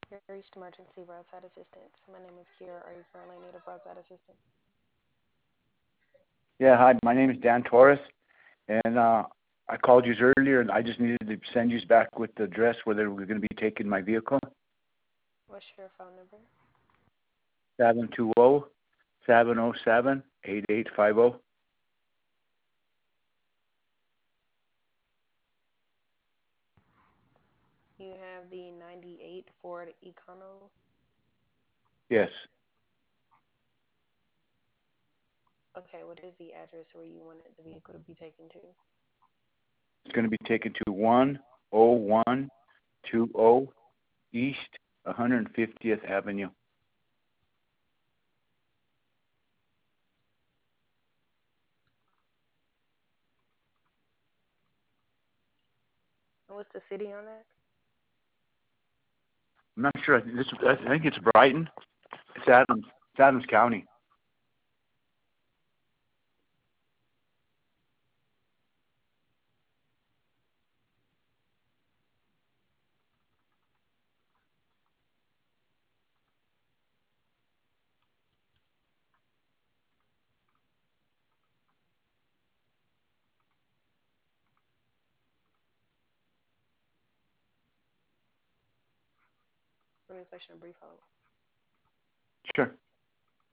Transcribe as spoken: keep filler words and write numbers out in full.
You reached emergency roadside assistance. My name is Kira. Are you currently in need of roadside assistance? Yeah, hi. My name is Dan Torres, and uh, I called you earlier, and I just needed to send you back with the address where they were going to be taking my vehicle. What's your phone number? seven two zero, seven zero seven, eight eight five zero. You have the ninety-eight Ford Econo. Yes, Okay, what is the address where you wanted the vehicle to be taken to? it's going to be taken to one oh one two zero East one hundred fiftieth Avenue. And what's the city on that? I'm not sure. This, I think it's Brighton. It's Adams. It's Adams County. Let me place you on a brief hold. Sure.